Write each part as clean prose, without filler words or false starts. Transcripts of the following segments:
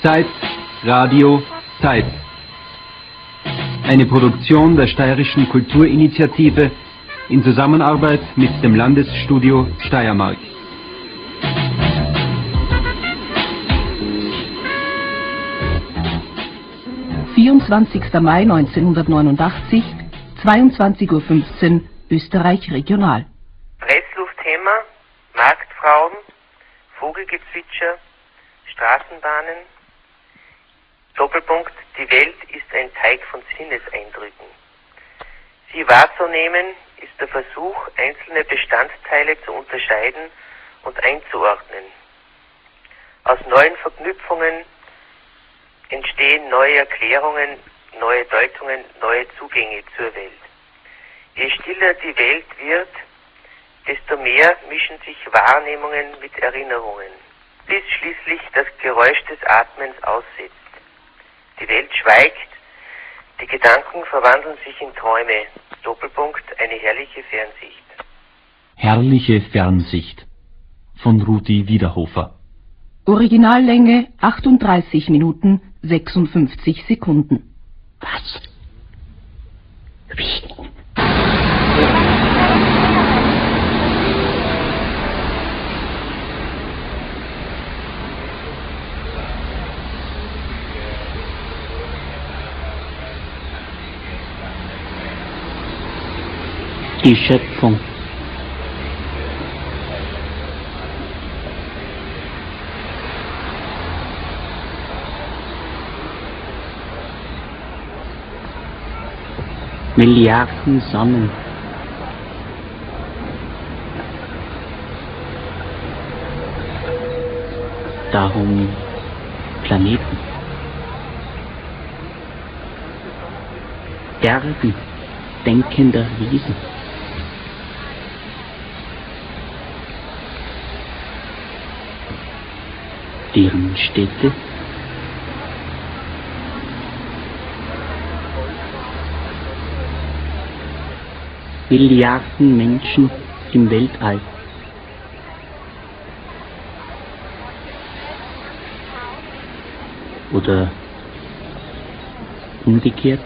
Zeit, Radio, Zeit. Eine Produktion der Steirischen Kulturinitiative in Zusammenarbeit mit dem Landesstudio Steiermark. Mai 1989, 22:15 Uhr, Österreich Regional. Pressluftthema, Marktfrauen, Vogelgezwitscher, Straßenbahnen. Doppelpunkt, die Welt ist ein Teig von Sinneseindrücken. Sie wahrzunehmen ist der Versuch, einzelne Bestandteile zu unterscheiden und einzuordnen. Aus neuen Verknüpfungen entstehen neue Erklärungen, neue Deutungen, neue Zugänge zur Welt. Je stiller die Welt wird, desto mehr mischen sich Wahrnehmungen mit Erinnerungen, bis schließlich das Geräusch des Atmens aussetzt. Die Welt schweigt, die Gedanken verwandeln sich in Träume. Doppelpunkt, eine herrliche Fernsicht. Herrliche Fernsicht von Rudi Wiederhofer. Originallänge 38 Minuten 56 Sekunden. Was? Wie? Die Schöpfung. Milliarden Sonnen. Darum Planeten. Erden denkender Wesen. Deren Städte, Milliarden Menschen im Weltall. Oder umgekehrt.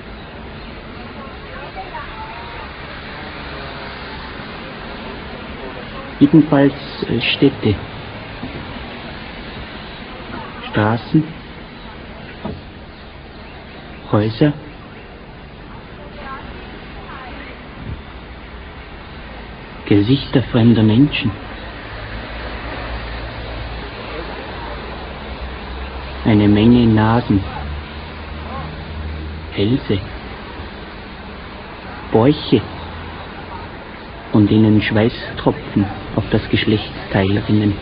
Jedenfalls Städte. Straßen, Häuser, Gesichter fremder Menschen, eine Menge Nasen, Hälse, Bäuche und ihnen Schweißtropfen auf das Geschlechtsteil rinnen.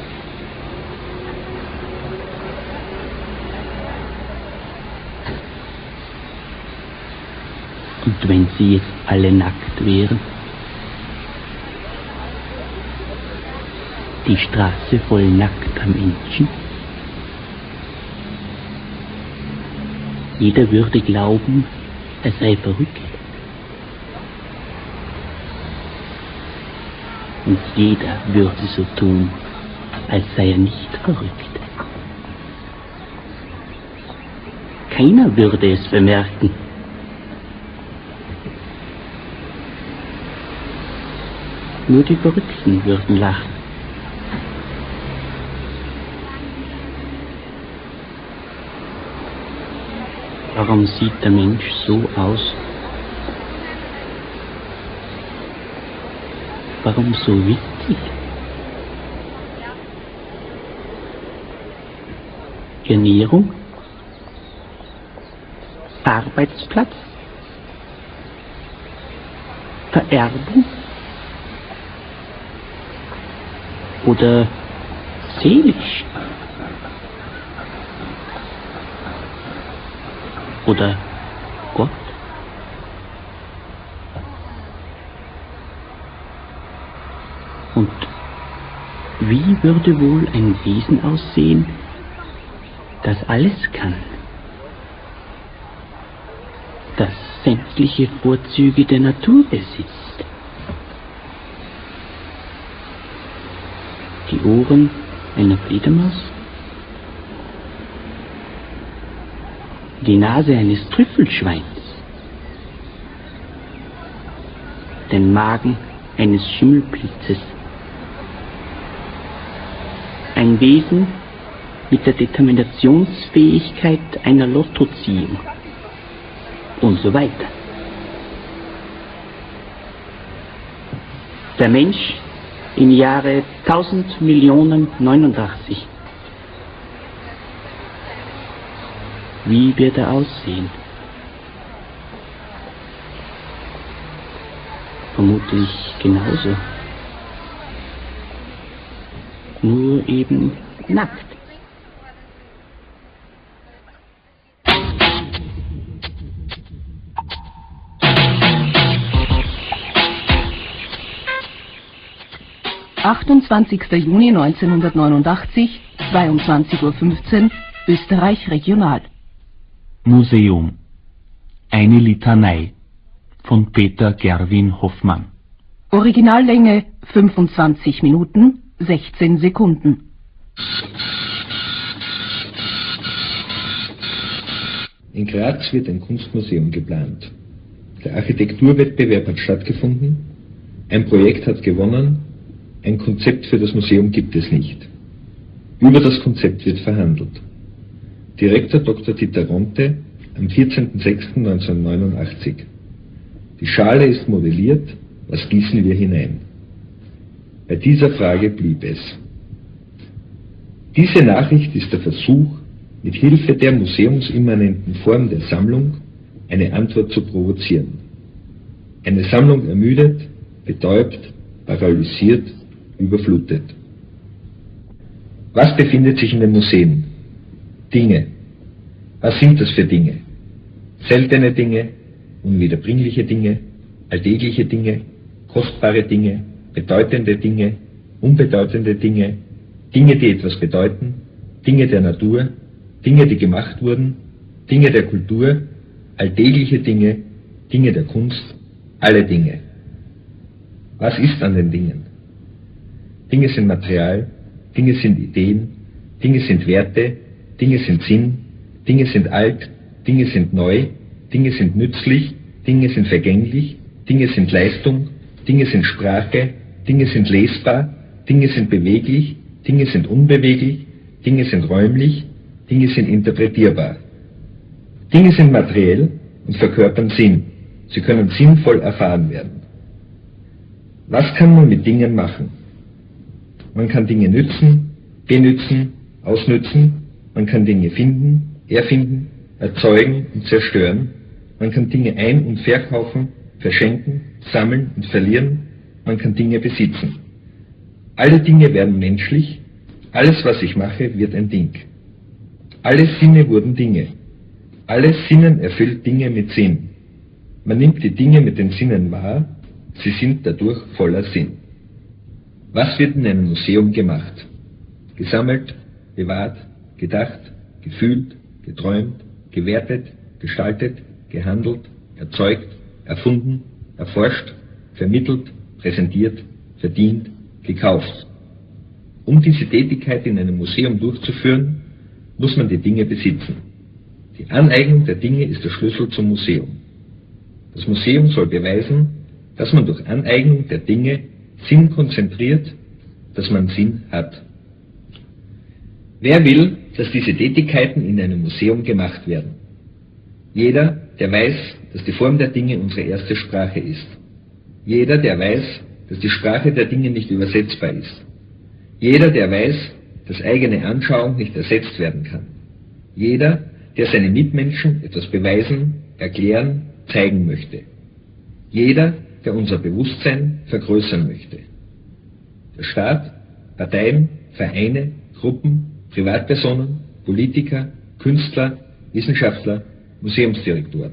Und wenn sie jetzt alle nackt wären, die Straße voll nackter Menschen, jeder würde glauben, er sei verrückt. Und jeder würde so tun, als sei er nicht verrückt. Keiner würde es bemerken. Nur die Verrückten würden lachen. Warum sieht der Mensch so aus? Warum so witzig? Ernährung? Arbeitsplatz? Vererbung? Oder seelisch? Oder Gott? Und wie würde wohl ein Wesen aussehen, das alles kann? Das sämtliche Vorzüge der Natur besitzt? Die Ohren einer Fledermaus, die Nase eines Trüffelschweins, den Magen eines Schimmelpilzes, ein Wesen mit der Determinationsfähigkeit einer Lottoziehung und so weiter. Der Mensch im Jahre 1000.000.089. Wie wird er aussehen? Vermutlich genauso. Nur eben nackt. »28. Juni 1989, 22:15 Uhr, Österreich Regional. Museum. Eine Litanei von Peter Gerwin Hoffmann. Originallänge 25 Minuten, 16 Sekunden. In Graz wird ein Kunstmuseum geplant. Der Architekturwettbewerb hat stattgefunden, ein Projekt hat gewonnen, ein Konzept für das Museum gibt es nicht. Über das Konzept wird verhandelt. Direktor Dr. Dieter Ronte am 14.06.1989. Die Schale ist modelliert, was gießen wir hinein? Bei dieser Frage blieb es. Diese Nachricht ist der Versuch, mit Hilfe der museumsimmanenten Form der Sammlung eine Antwort zu provozieren. Eine Sammlung ermüdet, betäubt, paralysiert, überflutet. Was befindet sich in den Museen? Dinge. Was sind das für Dinge? Seltene Dinge, unwiederbringliche Dinge, alltägliche Dinge, kostbare Dinge, bedeutende Dinge, unbedeutende Dinge, Dinge, die etwas bedeuten, Dinge der Natur, Dinge, die gemacht wurden, Dinge der Kultur, alltägliche Dinge, Dinge der Kunst, alle Dinge. Was ist an den Dingen? Dinge sind Material, Dinge sind Ideen, Dinge sind Werte, Dinge sind Sinn, Dinge sind alt, Dinge sind neu, Dinge sind nützlich, Dinge sind vergänglich, Dinge sind Leistung, Dinge sind Sprache, Dinge sind lesbar, Dinge sind beweglich, Dinge sind unbeweglich, Dinge sind räumlich, Dinge sind interpretierbar. Dinge sind materiell und verkörpern Sinn. Sie können sinnvoll erfahren werden. Was kann man mit Dingen machen? Man kann Dinge nützen, benützen, ausnützen, man kann Dinge finden, erfinden, erzeugen und zerstören, man kann Dinge ein- und verkaufen, verschenken, sammeln und verlieren, man kann Dinge besitzen. Alle Dinge werden menschlich, alles was ich mache wird ein Ding. Alle Sinne wurden Dinge. Alles Sinnen erfüllt Dinge mit Sinn. Man nimmt die Dinge mit den Sinnen wahr, sie sind dadurch voller Sinn. Was wird in einem Museum gemacht? Gesammelt, bewahrt, gedacht, gefühlt, geträumt, gewertet, gestaltet, gehandelt, erzeugt, erfunden, erforscht, vermittelt, präsentiert, verdient, gekauft. Um diese Tätigkeit in einem Museum durchzuführen, muss man die Dinge besitzen. Die Aneignung der Dinge ist der Schlüssel zum Museum. Das Museum soll beweisen, dass man durch Aneignung der Dinge Sinn konzentriert, dass man Sinn hat. Wer will, dass diese Tätigkeiten in einem Museum gemacht werden? Jeder, der weiß, dass die Form der Dinge unsere erste Sprache ist. Jeder, der weiß, dass die Sprache der Dinge nicht übersetzbar ist. Jeder, der weiß, dass eigene Anschauung nicht ersetzt werden kann. Jeder, der seine Mitmenschen etwas beweisen, erklären, zeigen möchte. Jeder, der unser Bewusstsein vergrößern möchte. Der Staat, Parteien, Vereine, Gruppen, Privatpersonen, Politiker, Künstler, Wissenschaftler, Museumsdirektoren.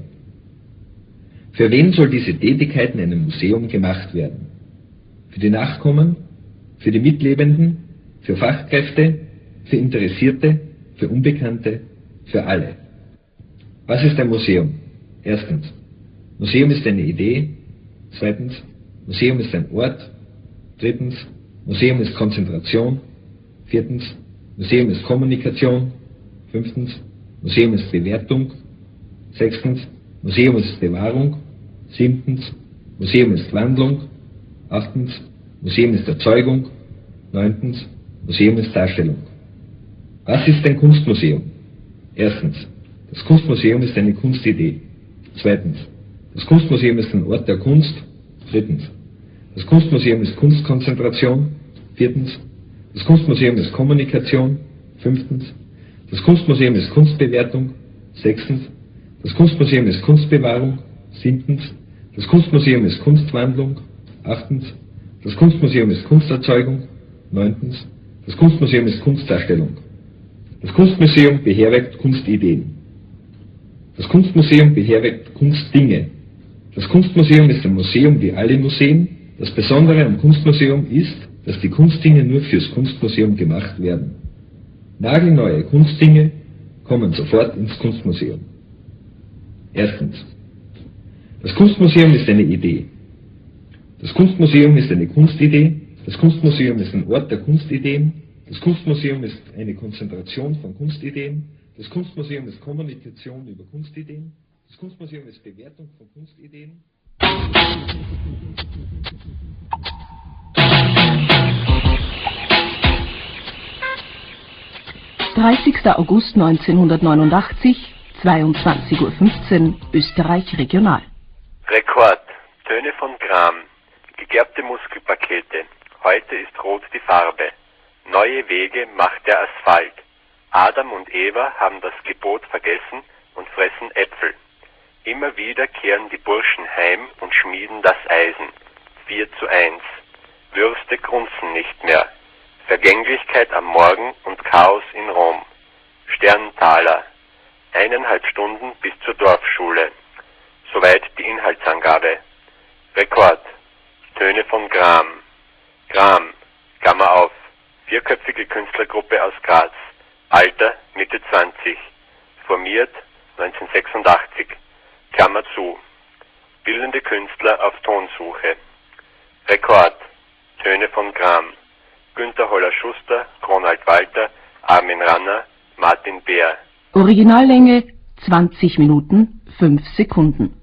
Für wen soll diese Tätigkeit in einem Museum gemacht werden? Für die Nachkommen, für die Mitlebenden, für Fachkräfte, für Interessierte, für Unbekannte, für alle. Was ist ein Museum? Erstens, Museum ist eine Idee. Zweitens, Museum ist ein Ort. Drittens, Museum ist Konzentration. Viertens, Museum ist Kommunikation. Fünftens, Museum ist Bewertung. Sechstens, Museum ist Bewahrung. Siebtens, Museum ist Wandlung. Achtens, Museum ist Erzeugung. Neuntens, Museum ist Darstellung. Was ist ein Kunstmuseum? Erstens, das Kunstmuseum ist eine Kunstidee. Zweitens, das Kunstmuseum ist ein Ort der Kunst. Drittens, das Kunstmuseum ist Kunstkonzentration. Viertens, das Kunstmuseum ist Kommunikation. Fünftens, das Kunstmuseum ist Kunstbewertung. Sechstens, das Kunstmuseum ist Kunstbewahrung. Siebtens, das Kunstmuseum ist Kunstwandlung. Achtens, das Kunstmuseum ist Kunsterzeugung. Neuntens, das Kunstmuseum ist Kunstdarstellung. Das Kunstmuseum beherbergt Kunstideen. Das Kunstmuseum beherbergt Kunstdinge. Das Kunstmuseum ist ein Museum wie alle Museen. Das Besondere am Kunstmuseum ist, dass die Kunstdinge nur fürs Kunstmuseum gemacht werden. Nagelneue Kunstdinge kommen sofort ins Kunstmuseum. Erstens. Das Kunstmuseum ist eine Idee. Das Kunstmuseum ist eine Kunstidee. Das Kunstmuseum ist ein Ort der Kunstideen. Das Kunstmuseum ist eine Konzentration von Kunstideen. Das Kunstmuseum ist Kommunikation über Kunstideen. Das Kunstmuseum ist Bewertung von Kunstideen. 30. August 1989, 22:15 Uhr, Österreich Regional. Rekord. Töne von Gram. Gegerbte Muskelpakete. Heute ist rot die Farbe. Neue Wege macht der Asphalt. Adam und Eva haben das Gebot vergessen und fressen Äpfel. Immer wieder kehren die Burschen heim und schmieden das Eisen. 4:1. Würste grunzen nicht mehr. Vergänglichkeit am Morgen und Chaos in Rom. Sterntaler. 1,5 Stunden bis zur Dorfschule. Soweit die Inhaltsangabe. Rekord. Töne von Gram. Gram. Klammer auf. 4-köpfige Künstlergruppe aus Graz. Alter Mitte 20. Formiert 1986. Klammer zu. Bildende Künstler auf Tonsuche. Rekord. Töne von Gram. Günter Holler-Schuster, Ronald Walter, Armin Ranner, Martin Beer. Originallänge 20 Minuten 5 Sekunden.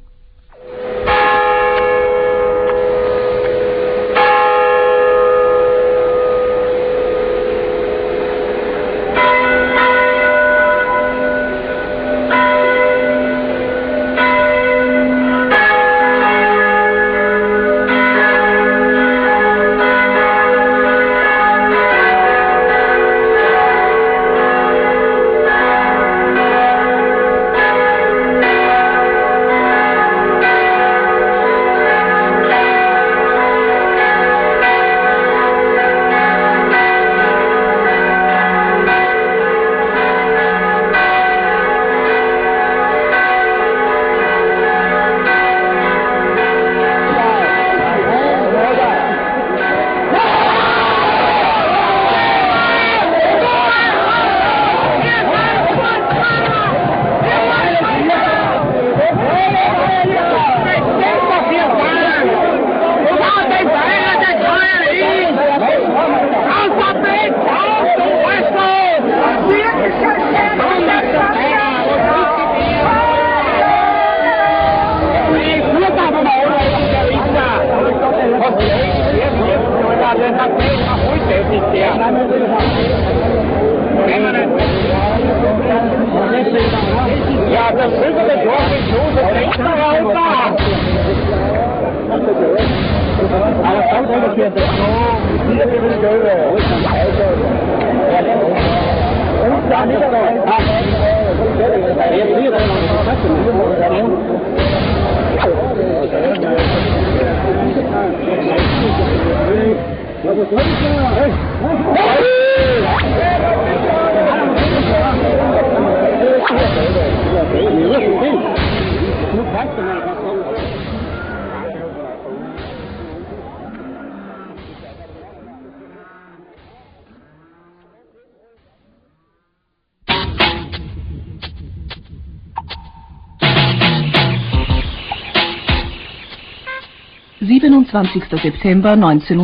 September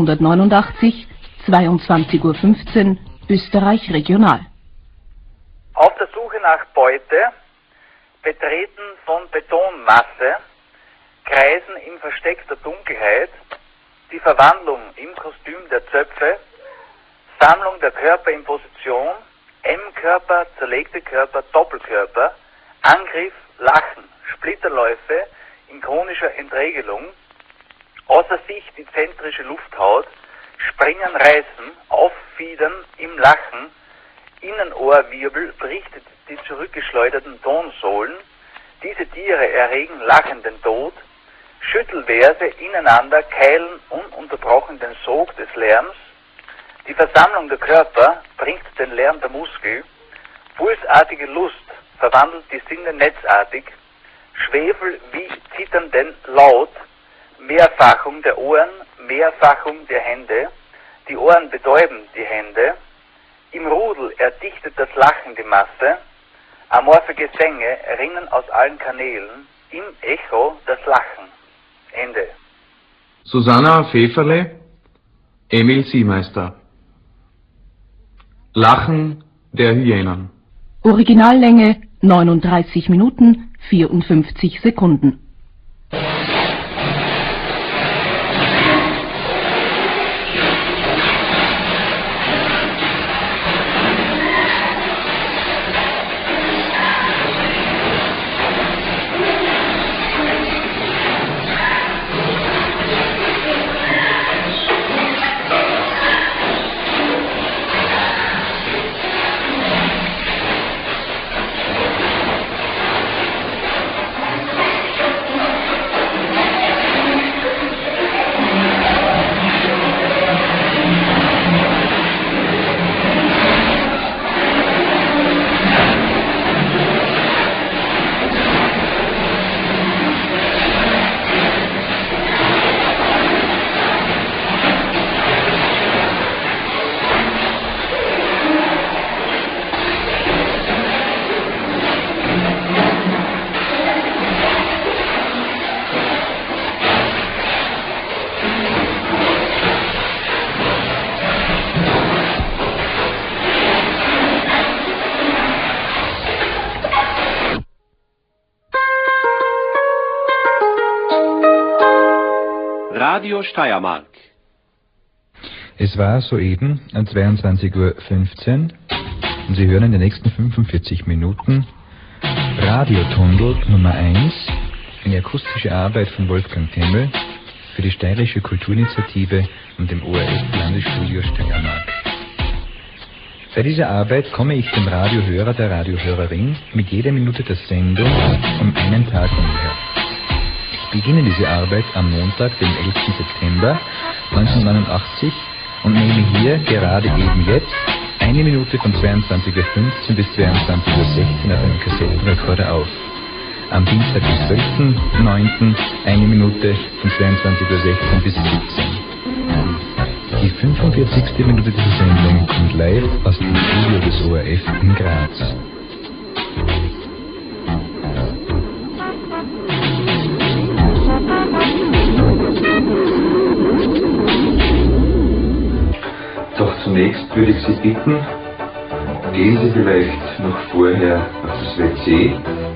1989, 22:15 Uhr, Österreich Regional. Auf der Suche nach Beute betreten von Betonmasse, Kreisen in versteckter Dunkelheit, die Verwandlung im Kostüm der Zöpfe, Sammlung der Körper in Position, M-Körper, zerlegte Körper, Doppelkörper, Angriff, Lachen, Splitterläufe in chronischer Entregelung, außer sich die zentrische Lufthaut, Springen, Reißen, Auffiedern im Lachen, Innenohrwirbel bricht die zurückgeschleuderten Tonsohlen, diese Tiere erregen lachenden Tod, Schüttelverse ineinander keilen ununterbrochen den Sog des Lärms, die Versammlung der Körper bringt den Lärm der Muskel, pulsartige Lust verwandelt die Sinne netzartig, Schwefel wie zitternden Laut, Mehrfachung der Ohren, Mehrfachung der Hände, die Ohren betäuben die Hände, im Rudel erdichtet das Lachen die Masse, amorphe Gesänge rinnen aus allen Kanälen, im Echo das Lachen. Ende. Susanna Pfefferle, Emil Siemeister. Lachen der Hyänen. Originallänge 39 Minuten 54 Sekunden. Radio Steiermark. Es war soeben 22:15 Uhr und Sie hören in den nächsten 45 Minuten Radiotunnel Nummer 1, eine akustische Arbeit von Wolfgang Temmel für die Steirische Kulturinitiative und dem ORF-Landesstudio Steiermark. Bei dieser Arbeit komme ich dem Radiohörer, der Radiohörerin mit jeder Minute der Sendung um einen Tag näher. Ich beginne diese Arbeit am Montag, dem 11. September 1989 und nehme hier gerade eben jetzt eine Minute von 22:15 Uhr bis 22:16 Uhr auf einem Kassettenrekorder auf. Am Dienstag, den 12.09. eine Minute von 22:16 Uhr bis 17 Uhr. Die 45. Minute dieser Sendung kommt live aus dem Studio des ORF in Graz. Doch zunächst würde ich Sie bitten, gehen Sie vielleicht noch vorher auf das WC.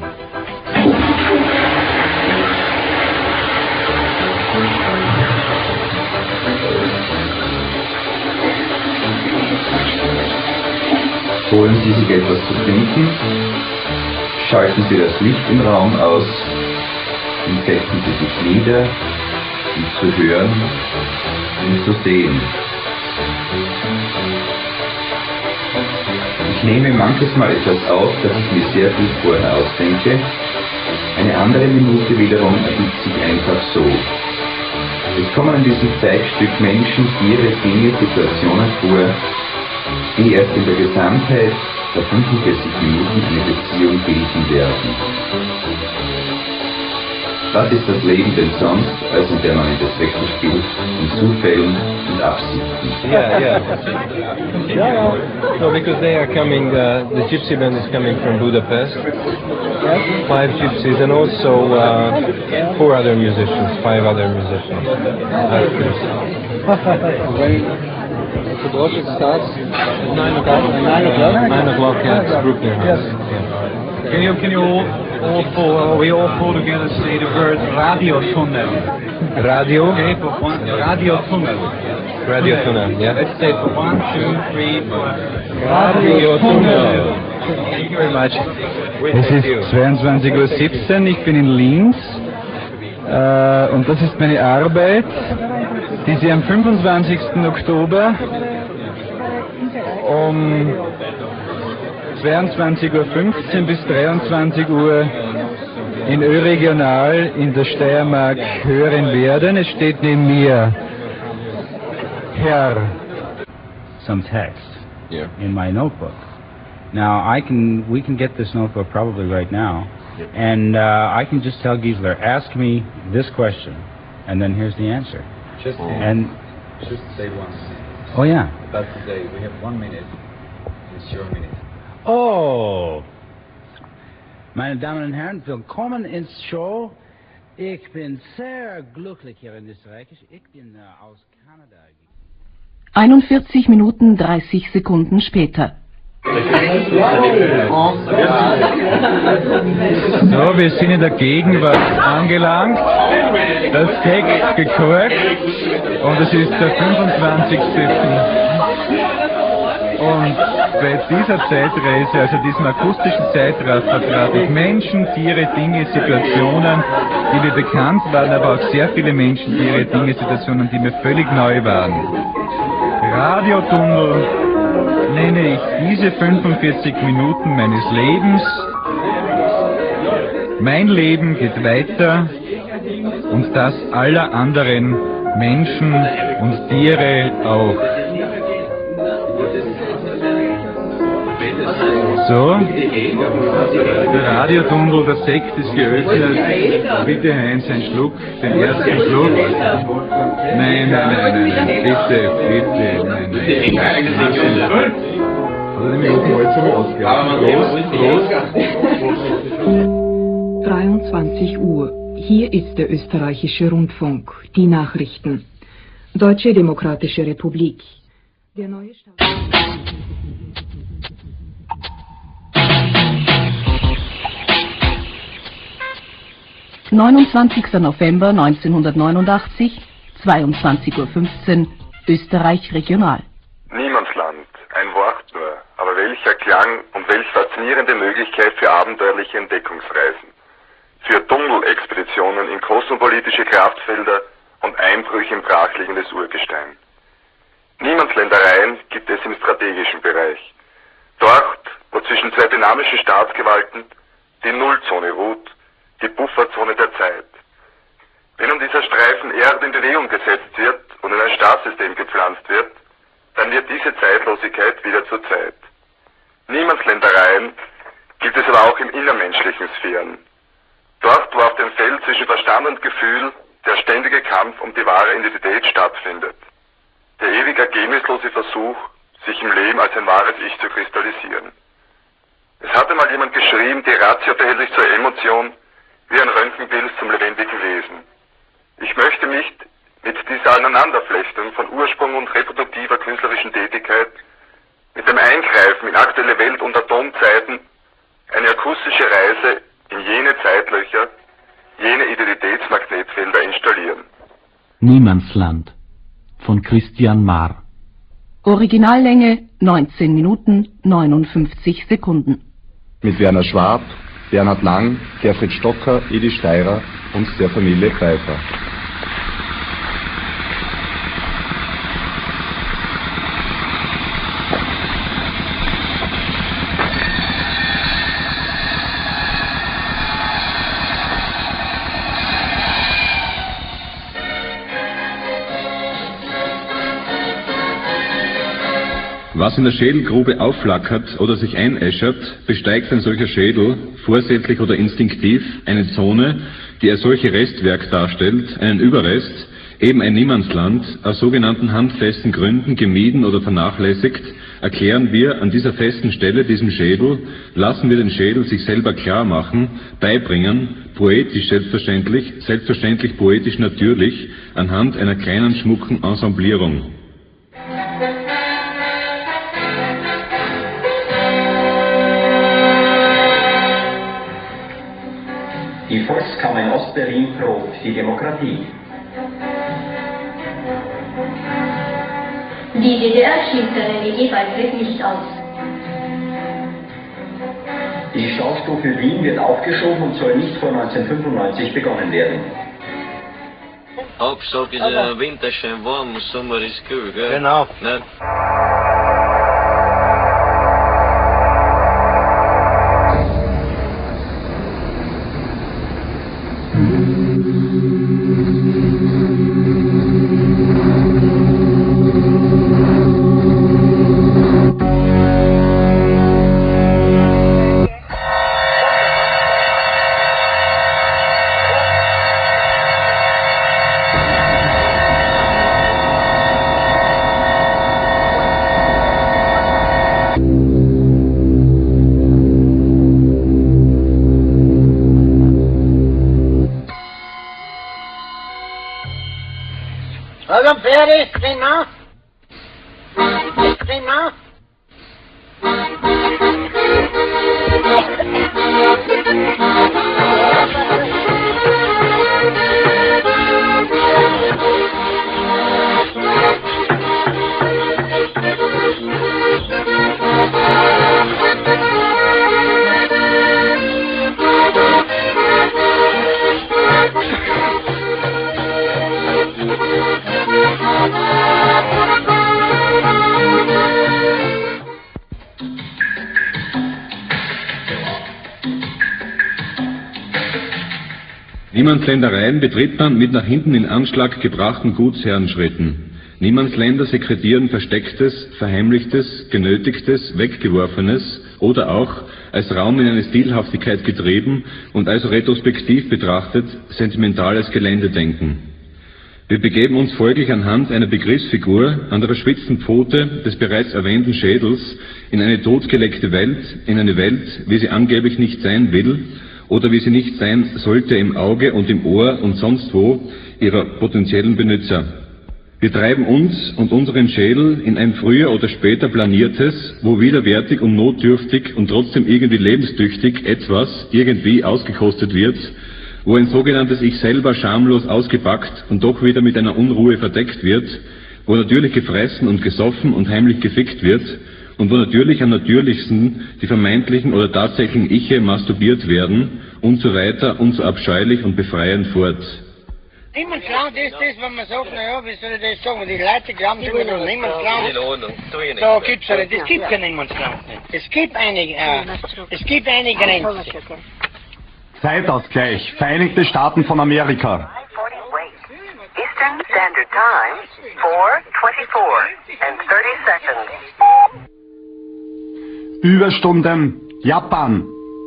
Holen Sie sich etwas zu trinken, schalten Sie das Licht im Raum aus und setzen Sie sich nieder, um zu hören und zu sehen. Ich nehme manches Mal etwas auf, das ich mir sehr viel vorher ausdenke. Eine andere Minute wiederum ergibt sich einfach so. Es kommen in diesem Zeitstück Menschen, Tiere, Dinge, Situationen vor, die erst in der Gesamtheit der 45 Minuten eine Beziehung bilden werden. Was ist das Leben denn sonst, als ein permanentes Wechselspiel von Zufällen und Absichten? Yeah. No, because they are coming, the gypsy band is coming from Budapest. 5 gypsies and also 4 other musicians, 5 other musicians. The project starts at 9 o'clock. 9 o'clock? 9 o'clock, yeah. It's Brooklyn House. Yes. Yeah. Can you we all four together say the word Radiotunnel? Radio? Okay, for one. Radiotunnel. Radiotunnel, yeah. Let's say for 1, 2, 3, 4. Radiotunnel. Thank you very much. Es ist 22:17 Uhr, ich bin in Linz und das ist meine Arbeit, die Sie am 25. Oktober um 22:15 Uhr bis 23 Uhr in Ö-Regional in der Steiermark hören werden. Es steht neben mir Herr. Some text in my notebook. Now we can get this notebook probably right now, and I can just tell Giesler, ask me this question, and then here's the answer. Just say once. Oh yeah. About today, we have 1 minute. It's your minute. Oh, meine Damen und Herren, willkommen ins Show. Ich bin sehr glücklich hier in Österreich. Ich bin aus Kanada. 41 Minuten 30 Sekunden später. So, wir sind in der Gegenwart angelangt. Das Text gekorrekt und es ist der 25. Und bei dieser Zeitreise, also diesem akustischen Zeitraffer, traf ich Menschen, Tiere, Dinge, Situationen, die mir bekannt waren, aber auch sehr viele Menschen, Tiere, Dinge, Situationen, die mir völlig neu waren. Radiotunnel nenne ich diese 45 Minuten meines Lebens. Mein Leben geht weiter und das aller anderen Menschen und Tiere auch. So, der Radiotunnel, der Sekt ist geöffnet. Bitte Heinz, ein Schluck, den ersten Schluck. Nein, bitte, nein. 23 Uhr. Hier ist der österreichische Rundfunk. Die Nachrichten. Deutsche Demokratische Republik. Der neue Staat. 29. November 1989, 22:15 Uhr, Österreich Regional. Niemandsland, ein Wort nur, aber welcher Klang und welch faszinierende Möglichkeit für abenteuerliche Entdeckungsreisen, für Tunnelexpeditionen in kosmopolitische Kraftfelder und Einbrüche im Brachliegen des Urgestein. Niemandsländereien gibt es im strategischen Bereich. Dort, wo zwischen zwei dynamischen Staatsgewalten die Nullzone ruht, die Bufferzone der Zeit. Wenn nun dieser Streifen Erde in Bewegung gesetzt wird und in ein Staatssystem gepflanzt wird, dann wird diese Zeitlosigkeit wieder zur Zeit. Niemandsländereien gibt es aber auch in innermenschlichen Sphären. Dort, wo auf dem Feld zwischen Verstand und Gefühl der ständige Kampf um die wahre Identität stattfindet. Der ewig ergebnislose Versuch, sich im Leben als ein wahres Ich zu kristallisieren. Es hatte mal jemand geschrieben, die Ratio verhält sich zur Emotion wie ein Röntgenbild zum lebendigen Wesen. Ich möchte mich mit dieser Aneinanderflechtung von Ursprung und reproduktiver künstlerischen Tätigkeit, mit dem Eingreifen in aktuelle Welt- und Atomzeiten, eine akustische Reise in jene Zeitlöcher, jene Identitätsmagnetfelder installieren. Niemandsland von Christian Marr. Originallänge 19 Minuten 59 Sekunden. Mit Werner Schwab, Bernhard Lang, Gerfried Stocker, Edi Steirer und der Familie Pfeiffer. Was in der Schädelgrube aufflackert oder sich einäschert, besteigt ein solcher Schädel, vorsätzlich oder instinktiv, eine Zone, die ein solches Restwerk darstellt, einen Überrest, eben ein Niemandsland, aus sogenannten handfesten Gründen gemieden oder vernachlässigt, erklären wir an dieser festen Stelle, diesem Schädel, lassen wir den Schädel sich selber klar machen, beibringen, poetisch selbstverständlich poetisch natürlich, anhand einer kleinen schmucken Ensemblierung. Die Volkskammer in Ostberlin probt die Demokratie. Die DDR schließt seine WG-Beitritt nicht aus. Die Staustufe Wien wird aufgeschoben und soll nicht vor 1995 begonnen werden. Hauptsache ist der Winter schön warm und Sommer ist kühl, gell? Genau. Ne? Also Pferde, prima. Prima. Niemandsländereien betritt man mit nach hinten in Anschlag gebrachten Gutsherrenschritten. Niemandsländer sekretieren Verstecktes, Verheimlichtes, Genötigtes, Weggeworfenes oder auch, als Raum in eine Stilhaftigkeit getrieben und also retrospektiv betrachtet, sentimentales Geländedenken. Wir begeben uns folglich anhand einer Begriffsfigur, an der spitzen Pfote des bereits erwähnten Schädels, in eine totgeleckte Welt, in eine Welt, wie sie angeblich nicht sein will, oder wie sie nicht sein sollte im Auge und im Ohr und sonst wo ihrer potenziellen Benutzer. Wir treiben uns und unseren Schädel in ein früher oder später planiertes, wo widerwärtig und notdürftig und trotzdem irgendwie lebenstüchtig etwas irgendwie ausgekostet wird, wo ein sogenanntes Ich selber schamlos ausgepackt und doch wieder mit einer Unruhe verdeckt wird, wo natürlich gefressen und gesoffen und heimlich gefickt wird, und wo natürlich am natürlichsten die vermeintlichen oder tatsächlichen Iche masturbiert werden und so weiter und so abscheulich und befreiend fort. Niemandsland ist das, wenn man sagt, naja, wie soll ich das sagen, die Leute glauben immer noch Niemandsland. Da gibt's ja nicht, es gibt kein Niemandsland nicht. Es gibt eine Grenze. Zeitausgleich, Vereinigte Staaten von Amerika. Eastern Standard Time, 4:24 and 30 seconds. Überstunden, Japan.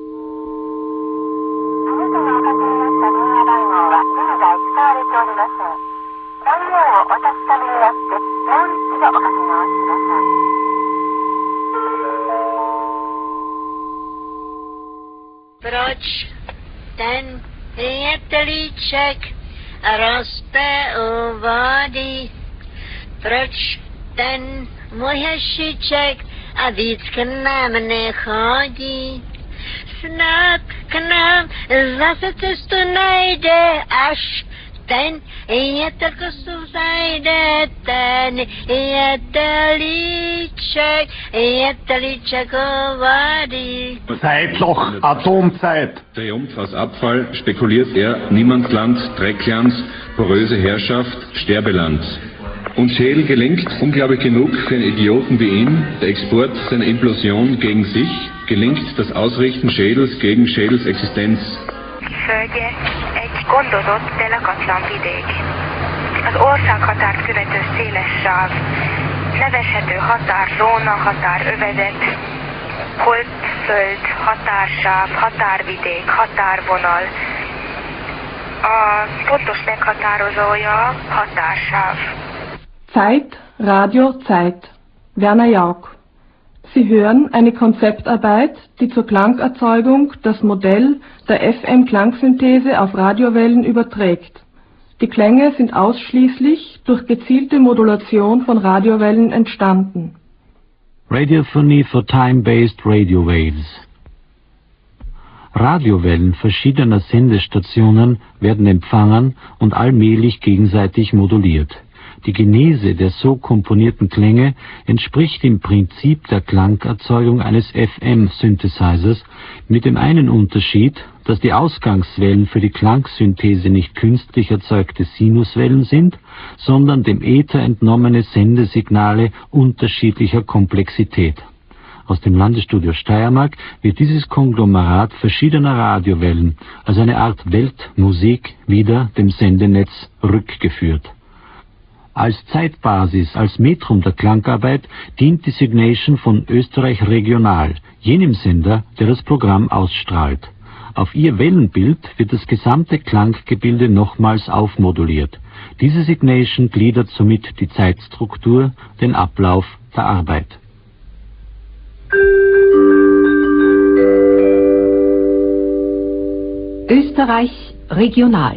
Proč ten pětelíček roste u vody? Proč ten můj hešiček a víc k nám nechodí? Snad k nám zase cestu najde, až ten jetelkosu zajde, ten jetelíček u vody. Zeitloch, Atomzeit. Triumph aus Abfall, spekuliert er, Niemandsland, Dreckland, poröse Herrschaft, Sterbeland. Und Schädel gelingt, unglaublich genug für einen Idioten wie ihn, der Export seiner Implosion gegen sich, gelingt das Ausrichten Schädels gegen Schädels Existenz. Földje egy gondozott, de lakatlan vidék. Az országhatárt követő széles sáv, nevezhető határzóna, határövezet, holdföld, határsáv, határvidék, határvonal. A pontos meghatározója határsáv. Zeit, Radio, Zeit. Werner Jauch. Sie hören eine Konzeptarbeit, die zur Klangerzeugung das Modell der FM-Klangsynthese auf Radiowellen überträgt. Die Klänge sind ausschließlich durch gezielte Modulation von Radiowellen entstanden. Radiophony for time-based radio waves. Radiowellen verschiedener Sendestationen werden empfangen und allmählich gegenseitig moduliert. Die Genese der so komponierten Klänge entspricht im Prinzip der Klangerzeugung eines FM-Synthesizers, mit dem einen Unterschied, dass die Ausgangswellen für die Klangsynthese nicht künstlich erzeugte Sinuswellen sind, sondern dem Äther entnommene Sendesignale unterschiedlicher Komplexität. Aus dem Landesstudio Steiermark wird dieses Konglomerat verschiedener Radiowellen als eine Art Weltmusik wieder dem Sendenetz rückgeführt. Als Zeitbasis, als Metrum der Klangarbeit dient die Signation von Österreich Regional, jenem Sender, der das Programm ausstrahlt. Auf ihr Wellenbild wird das gesamte Klanggebilde nochmals aufmoduliert. Diese Signation gliedert somit die Zeitstruktur, den Ablauf der Arbeit. Österreich Regional.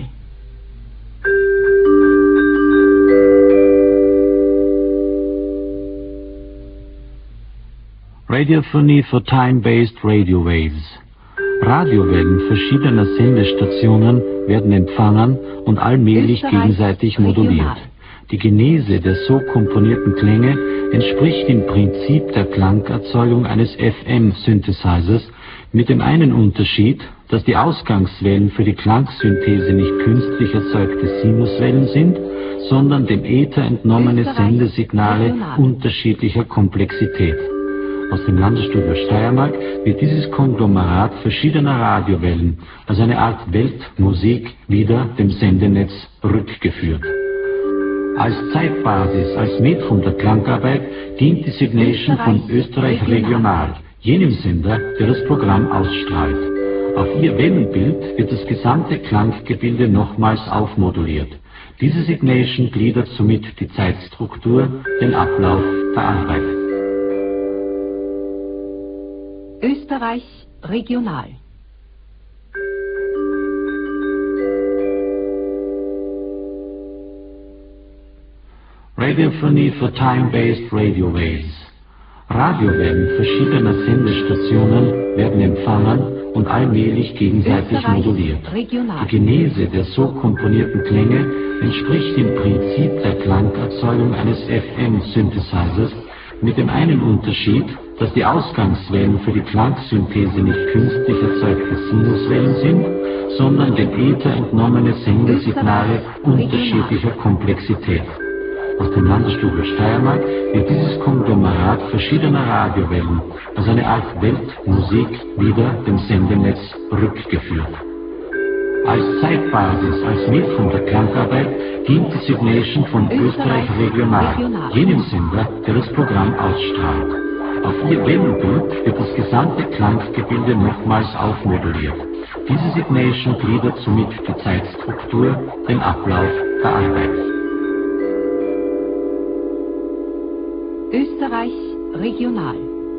Radiophonie for time-based radio waves. Radiowellen verschiedener Sendestationen werden empfangen und allmählich gegenseitig moduliert. Die Genese der so komponierten Klänge entspricht im Prinzip der Klangerzeugung eines FM-Synthesizers, mit dem einen Unterschied, dass die Ausgangswellen für die Klangsynthese nicht künstlich erzeugte Sinuswellen sind, sondern dem Äther entnommene Sendesignale unterschiedlicher Komplexität. Aus dem Landesstudio Steiermark wird dieses Konglomerat verschiedener Radiowellen als eine Art Weltmusik wieder dem Sendenetz rückgeführt. Als Zeitbasis, als Metrum der Klangarbeit dient die Signation von Österreich Regional, jenem Sender, der das Programm ausstrahlt. Auf ihr Wellenbild wird das gesamte Klanggebilde nochmals aufmoduliert. Diese Signation gliedert somit die Zeitstruktur, den Ablauf der Arbeit. Österreich Regional. Radiophonie for time-based radio waves. Radiowellen verschiedener Sendestationen werden empfangen und allmählich gegenseitig moduliert. Die Genese der so komponierten Klänge entspricht im Prinzip der Klangerzeugung eines FM-Synthesizers, mit dem einen Unterschied, dass die Ausgangswellen für die Klangsynthese nicht künstlich erzeugte Sinuswellen sind, sondern dem Äther entnommene Sendesignale unterschiedlicher Komplexität. Aus dem Landesstudio Steiermark wird dieses Konglomerat verschiedener Radiowellen als eine Art Weltmusik wieder dem Sendenetz rückgeführt. Als Zeitbasis, als Metrum der Klangarbeit dient die Signation von Österreich Regional, jenem Sender, der das Programm ausstrahlt. Auf ihr Wellenbild wird das gesamte Klanggebilde nochmals aufmoduliert. Diese Signation gliedert somit die Zeitstruktur, den Ablauf der Arbeit. Österreich Regional.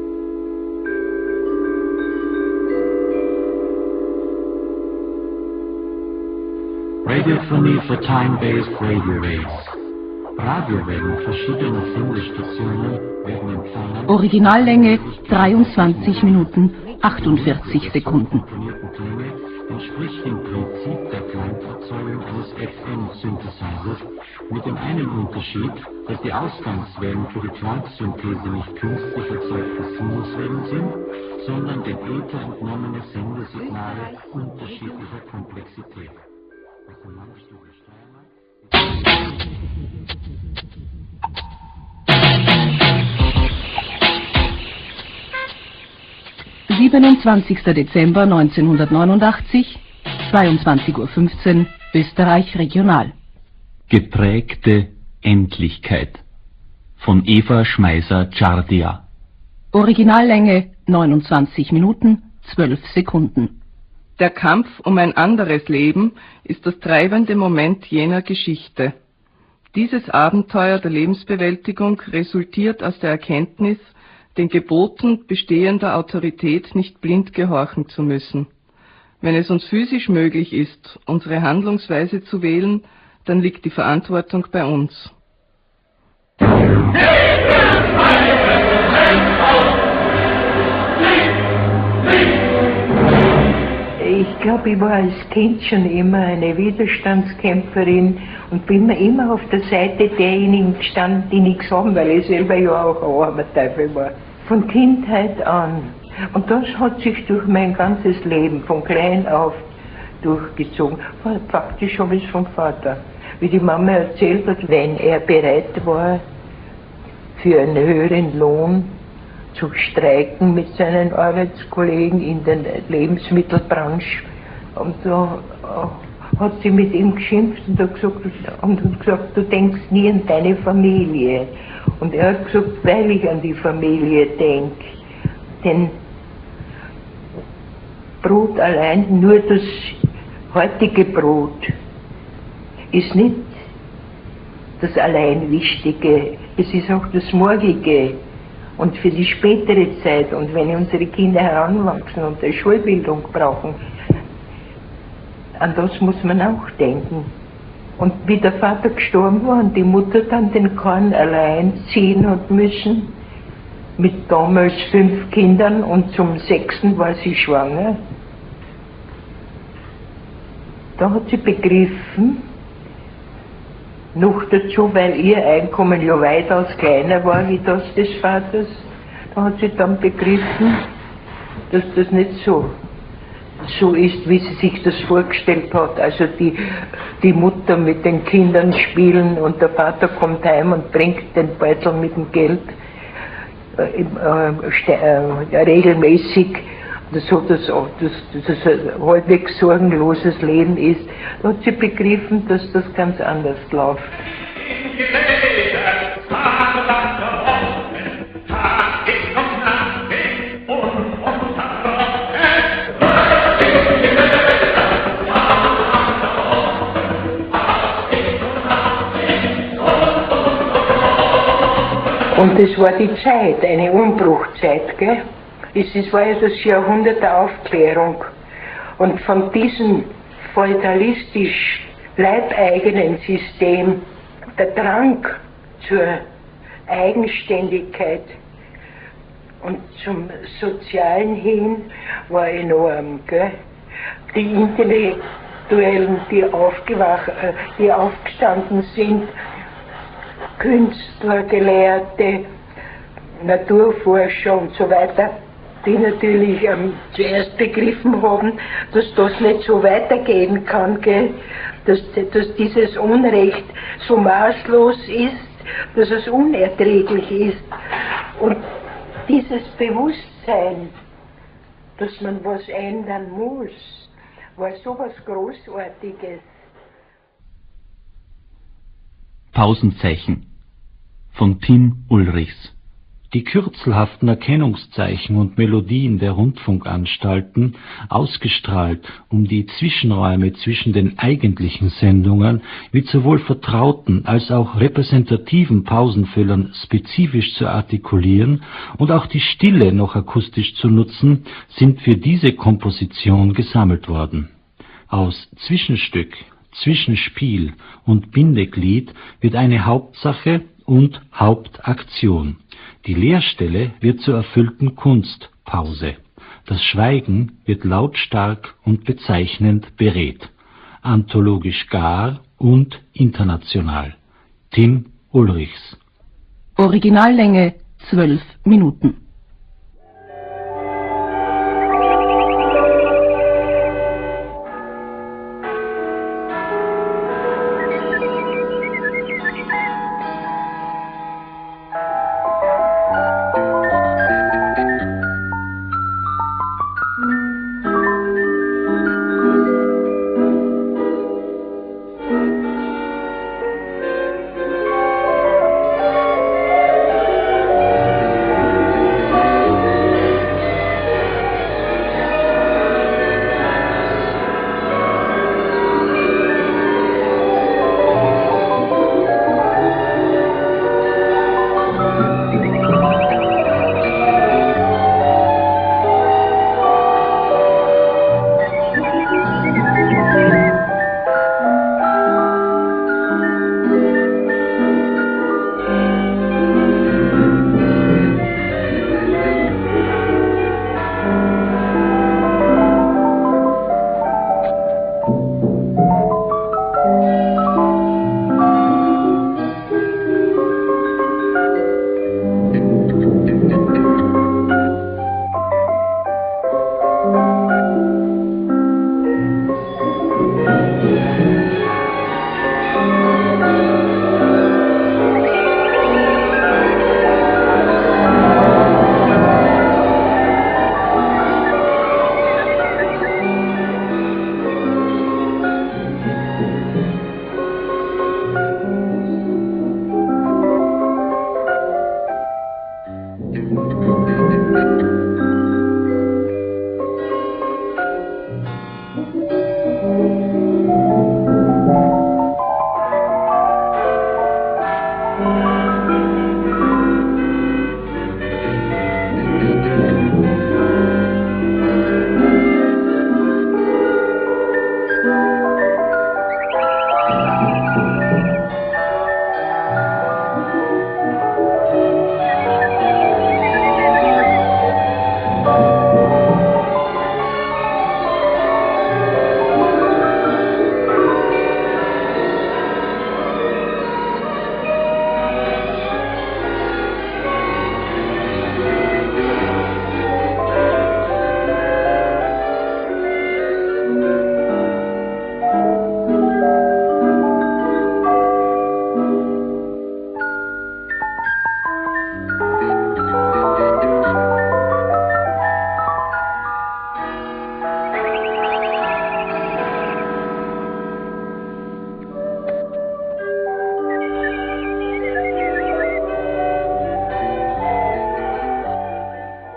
Radiophonie for time-based radio waves. Radiowellen verschiedener Sendestationen werden empfangen. Originallänge 23 Minuten 48 Sekunden. Entspricht im Prinzip der Klangerzeugung eines FM-Synthesizers, mit dem einen Unterschied, dass die Ausgangswellen für die Klangsynthese nicht künstlich erzeugte Sinuswellen sind, sondern dem Äther entnommene Sendesignale unterschiedlicher Komplexität. Aus dem Landesstudio Steiermark. 27. Dezember 1989, 22:15 Uhr, Österreich Regional. Geprägte Endlichkeit von Eva Schmeiser-Czardia. Originallänge 29 Minuten 12 Sekunden. Der Kampf um ein anderes Leben ist das treibende Moment jener Geschichte. Dieses Abenteuer der Lebensbewältigung resultiert aus der Erkenntnis, den Geboten bestehender Autorität nicht blind gehorchen zu müssen. Wenn es uns physisch möglich ist, unsere Handlungsweise zu wählen, dann liegt die Verantwortung bei uns. Ich glaube, ich war als Kind schon immer eine Widerstandskämpferin und bin mir immer auf der Seite derjenigen gestanden, die nichts haben, weil ich selber ja auch ein armer Teufel war. Von Kindheit an. Und das hat sich durch mein ganzes Leben, von klein auf, durchgezogen. Faktisch habe ich es vom Vater. Wie die Mama erzählt hat, wenn er bereit war, für einen höheren Lohn zu streiken mit seinen Arbeitskollegen in der Lebensmittelbranche. Und da hat sie mit ihm geschimpft und hat gesagt, du denkst nie an deine Familie. Und er hat gesagt, weil ich an die Familie denke. Denn Brot allein, nur das heutige Brot, ist nicht das allein Wichtige. Es ist auch das Morgige. Und für die spätere Zeit, und wenn unsere Kinder heranwachsen und eine Schulbildung brauchen, an das muss man auch denken. Und wie der Vater gestorben war und die Mutter dann den Korn allein ziehen hat müssen, mit damals 5 Kindern und zum 6. war sie schwanger, da hat sie begriffen, noch dazu, weil ihr Einkommen ja weitaus kleiner war wie das des Vaters, da hat sie dann begriffen, dass das nicht so ist, wie sie sich das vorgestellt hat. Also die Mutter mit den Kindern spielen und der Vater kommt heim und bringt den Beutel mit dem Geld regelmäßig. Das ein halbwegs sorgenloses Leben ist, da hat sie begriffen, dass das ganz anders läuft. Und es war die Zeit, eine Umbruchzeit, gell? Es war ja das Jahrhundert der Aufklärung. Und von diesem feudalistisch leibeigenen System, der Drang zur Eigenständigkeit und zum Sozialen hin war enorm. Gell? Die Intellektuellen, die aufgestanden sind, Künstler, Gelehrte, Naturforscher und so weiter, die natürlich zuerst begriffen haben, dass das nicht so weitergehen kann, gell? Dass dieses Unrecht so maßlos ist, dass es unerträglich ist. Und dieses Bewusstsein, dass man was ändern muss, war so was Großartiges. Pausenzeichen von Tim Ulrichs. Die kürzelhaften Erkennungszeichen und Melodien der Rundfunkanstalten, ausgestrahlt, um die Zwischenräume zwischen den eigentlichen Sendungen mit sowohl vertrauten als auch repräsentativen Pausenfüllern spezifisch zu artikulieren und auch die Stille noch akustisch zu nutzen, sind für diese Komposition gesammelt worden. Aus Zwischenstück, Zwischenspiel und Bindeglied wird eine Hauptsache und Hauptaktion. Die Leerstelle wird zur erfüllten Kunstpause. Das Schweigen wird lautstark und bezeichnend beredt. Anthologisch gar und international. Tim Ulrichs. Originallänge 12 Minuten. Musik